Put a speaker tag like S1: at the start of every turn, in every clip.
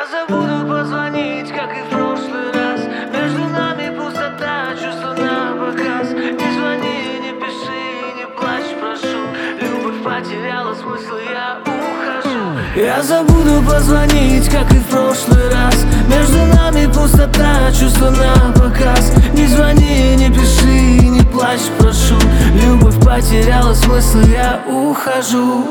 S1: Я забуду позвонить, как и в прошлый раз. Между нами пустота, чувства на показ. Не звони, не пиши, не плачь, прошу. Любовь потеряла смысл, я ухожу. Я забуду позвонить, как и в прошлый раз. Между нами пустота, чувства на показ. Не звони, не пиши, не плачь, прошу. Любовь потеряла смысл, я ухожу.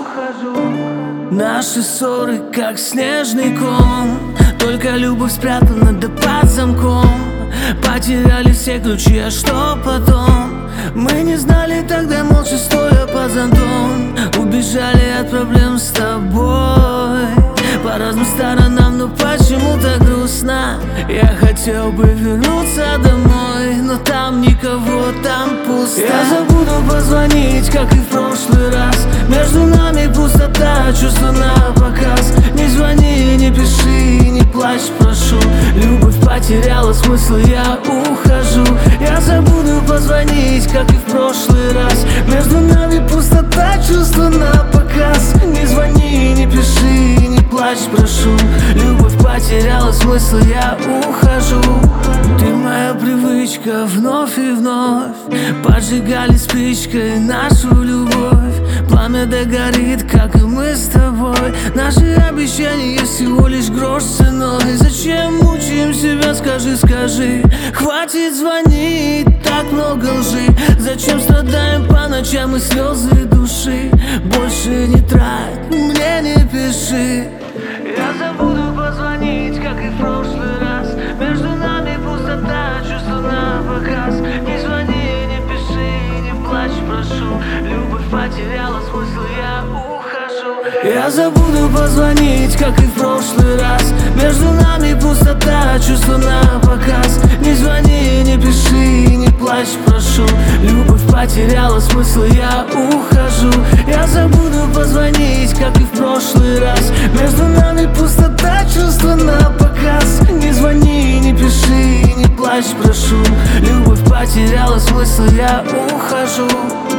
S1: Наши ссоры, как снежный ком. Только любовь спрятана да под замком. Потеряли все ключи, а что потом? Мы не знали тогда, молча стоя под зонтом. Убежали от проблем с тобой по разным сторонам, но почему-то грустно. Я хотел бы вернуться домой, но там никого, там пусто. Я забуду позвонить, как и в прошлый раз. Между нами пустота, чувства на показ. Не звони, не пиши, не плачь, прошу. Любовь потеряла смысл, я ухожу. Я забуду позвонить, как и в прошлый раз. Между нами пустота, чувства на показ. Не звони, не пиши, не плачь, прошу. Любовь потеряла смысл, я ухожу. Ты моя привычка, вновь и вновь поджигали спичкой нашу любовь. Пламя догорит, как и мы с тобой. Наши обещания всего лишь грош ценой. Зачем мучаем себя, скажи, скажи. Хватит звонить, так много лжи. Зачем страдаем по ночам и слезы души? Больше не трать, мне не пиши. Я забуду позвонить, как и в прошлый раз. Между нами пустота, чувства на показ. Не звони, не пиши, не плачь, прошу. Любовь потеряла смысл, я ухожу. Я забуду позвонить, как и в прошлый раз. Между нами пустота, чувства на показ. Не звони, не пиши, не плачь, прошу. Любовь потеряла смысл, я ухожу. Я забуду позвонить, как и в прошлый раз. Между нами пустота, чувства на показ. Не звони, не пиши, не плачь, прошу. Любовь потеряла смысл, я ухожу.